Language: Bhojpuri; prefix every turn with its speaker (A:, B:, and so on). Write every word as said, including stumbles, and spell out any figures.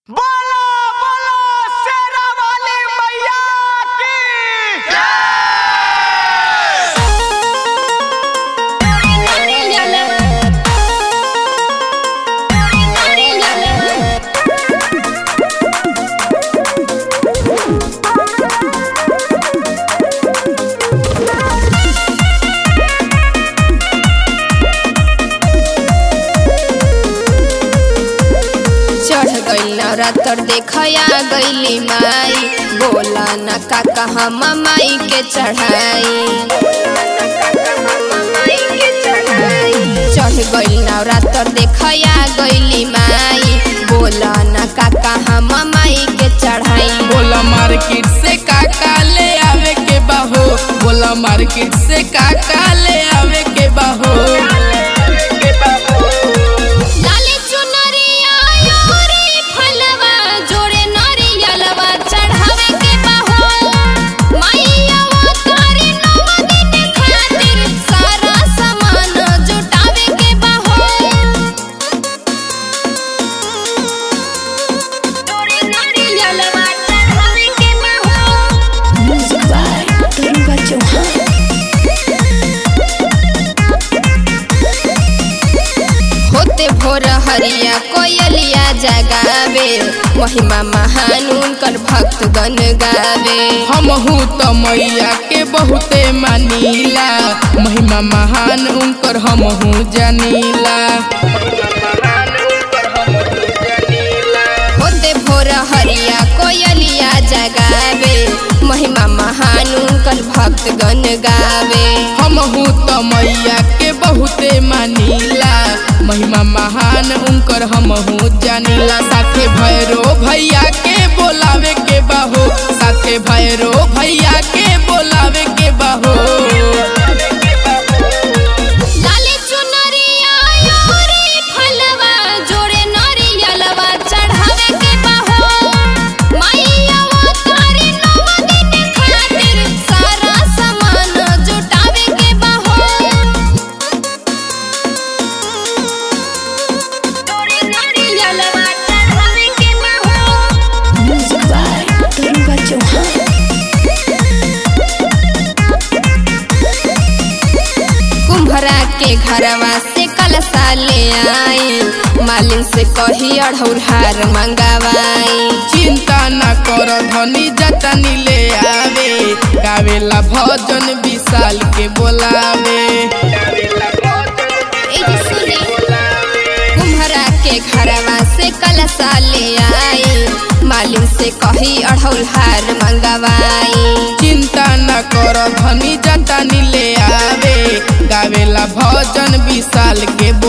A: बोलो बोलो शेरा वाली मैया की
B: नवरात्र देखया गईली माई बोला न काका हम माई के चढ़ाई चढ़ गई नवरात्र देखया गईली माई बोला न काका हम माई के चढ़ाई।
C: बोला मार्केट से काका ले आवे के बाहो, बोला मार्केट से काका ले आवे के बाहो।
B: भोर हरिया कोयलिया जगावे महिमा महान उनकर भक्त गण गावे।
C: हमहू तो मैया के बहुते मानीला, महिमा महान उनकर हमहू जानीला।
B: होते भोर हरिया कोयलिया जगावे महिमा महान उनकर भक्त गण गावे।
C: हमहू तो मैया के बहुते मानीला, महिमा महान उनकर हमहू जानीला। साथे भैरो भैया के बोलावे के बाहो, साथे भैरो भैया के बोलावे के बाहो।
B: कुम्भरा के घरवा से कलशा ले आई, मालिन से कही अढ़ौर हार मंगवाई।
C: चिंता न कर धनी जतनी ले आवे, गावेला भजन विशाल के बोलावे।
B: कुम्भरा के घरवा से कलशा ले आई, मालिन से कही अढ़ौर हार मंगवाई।
C: चिंता न कर धनी जतनी ले आवे, गावेला भजन विशाल के